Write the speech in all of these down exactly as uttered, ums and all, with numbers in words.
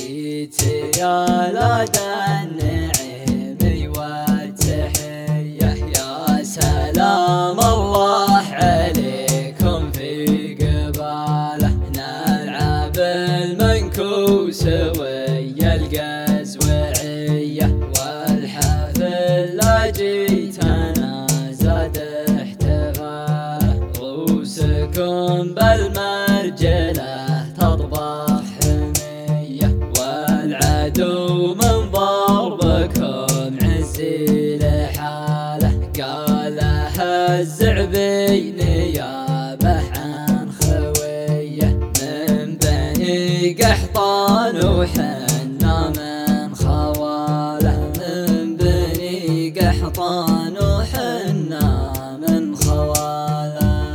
جيت يا لدى النعيم والتحية، يا سلام الله عليكم في قباله، نلعب المنكوس ويا القزوعية، والحفل لا جيتنا زاد احتفاله، روسكم بالمرجله تطبخ حمية، والعدو من ضربكم عزي لحاله، قاله الزعبي نيابه عن خويه، من بني قحطان وحنا من خواله، من بني قحطان وحنا من خواله.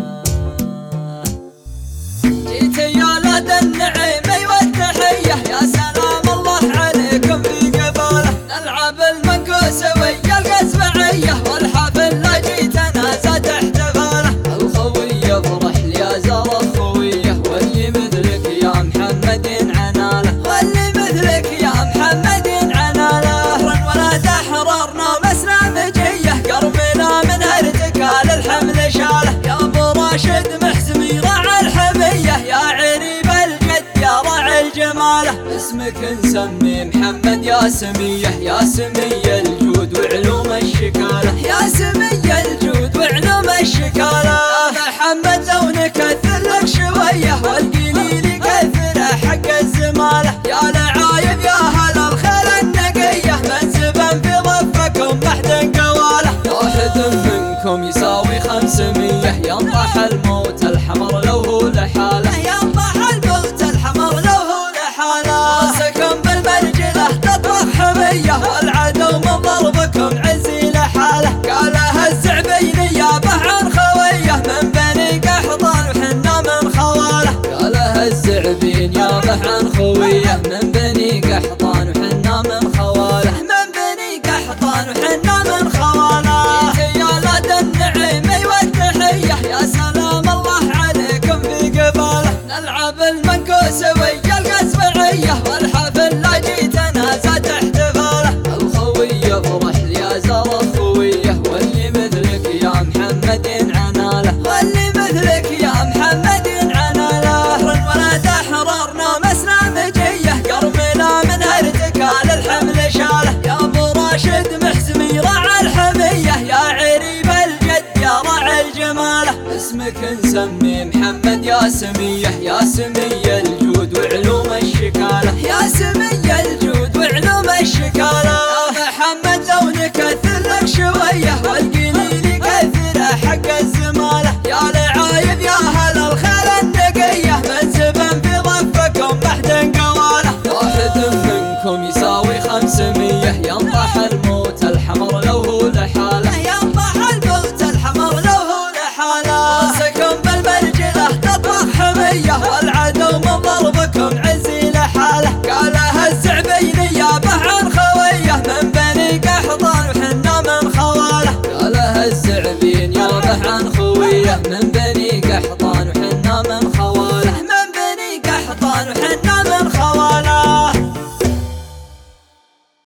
جيت يا لدى النعيم والتحية، يا سلام الله عليكم في قباله، نلعب المنكوس ويا القزوعية، والحفل لا جيتنا زاد احتفاله، الخوية فرح يا زار الخوية، واللي مثلك يا محمد عناله، واللي مثلك يا محمد عناله، رن ولا تحررنا مسلمجية، قربنا من ارتكال الحمل شاله، يا ابو راشد محسمي راعى الحمية، يا عريب الجد يا راعي الجماله، اسمك نسمي محمد يا سمية، يا سمية الجود وعلوم الشكالة، يا سمية الجود وعلوم الشكالة، يا محمد لو نكثر لك شوية، والقليل يكثر حق الزمالة، يا لعايب يا هلا الخيل النقية، من زبن في ضفكم بحد قواله، واحد منكم يساوي خمسمية، ينطح الموت الحمر لو هو لحاله، ينطح الموت الحمر لو هو لحاله، راسكم بالمرجله تطبخ حمية، والعدو من ضربكم عزي لحاله، قالها الزعبي نيابه عن خويه، من بني قحطان وحنا من خواله، قالها الزعبي نيابه عن خويه، من بني قحطان وحنا من خواله، من بني قحطان وحنا من خواله. جيت يا لدى النعيم والتحية، يا سلام الله عليكم في قباله، نلعب المنكوس ويا القزوعية، والحفل لا جيتنا زاد احتفاله، الخوية فرح يا زار الخوية، واللي مثلك يا محمد عناله، واللي مثلك يا محمد عناله، رن ولا تحررنا مسلمجية، قربنا من ارتكال الحمل شاله، يا ابو راشد محسمي راعى الحمية، يا عريب الجد يا راعي الجماله، اسمك نسمي محمد يا سمية، يا سمية